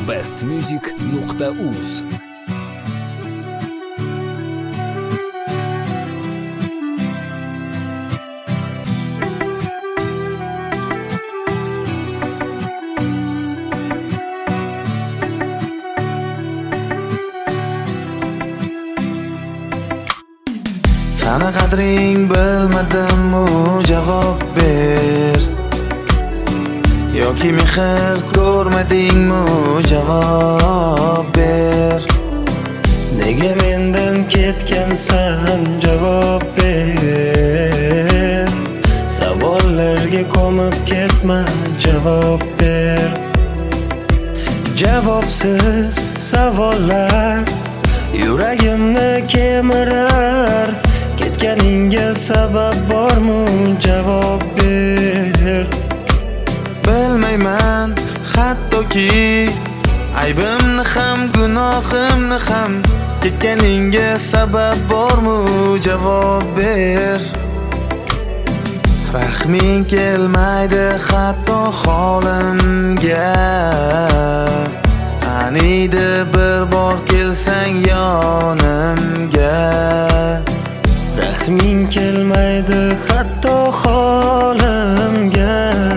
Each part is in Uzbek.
bestmusic.uz. Sana qadring bilmadim-u javob ber. Yoki mehr ko'rmadingmi javob ber. Nega mendan ketgansan javob ber. Savollarga ko'mib ketma javob ber. Javobsiz savollar yuragimni kemirar. Ketganingga sabab bormi javob ber. Bilmayman hattoki aybimni ham gunohimni ham. Ketganingga sabab bormi javob ber. Rahming kelmaydi hatto holimga. Aniydi bir bor kelsang yonimga. Rahming kelmaydi hatto holimga.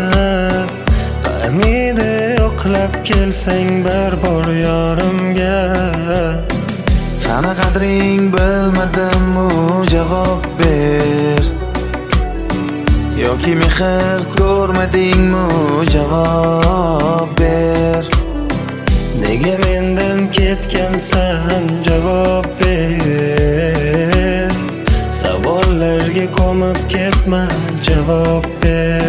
Qaniydi yo'qlab kelsang bir bor yorimga. Sana qadring bilmadim-u javob ber. Yoki mehr ko'rmadingmi javob ber. Nega mendan ketgansan javob ber. Savollarga ko'mib ketma javob ber.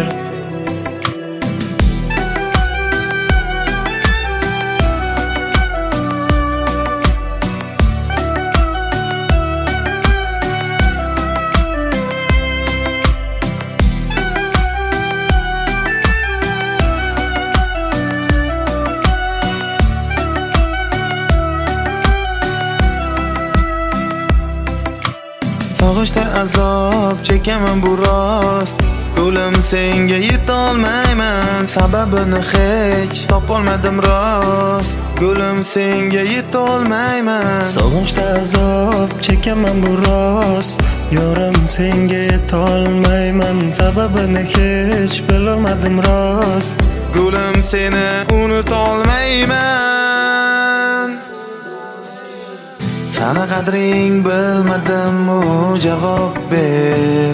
Sog'ishda azob chekaman bu rost. Ko'lim senga yetolmayman, sababini hech topolmadim rost. Ko'lim senga yetolmayman. Sog'ishda azob chekaman bu rost. Yorim senga yetolmayman, sababini hech bilolmadim rost. Ko'lim seni unutolmayman. Sana qadring bilmadim-u javob ber.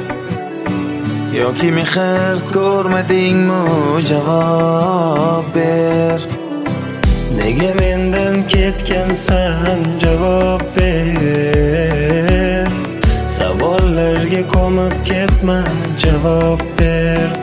Yoki mehr ko'rmadingmi javob ber. Nega mendan ketgansan javob ber. Savollarga ko'mib ketma javob ber.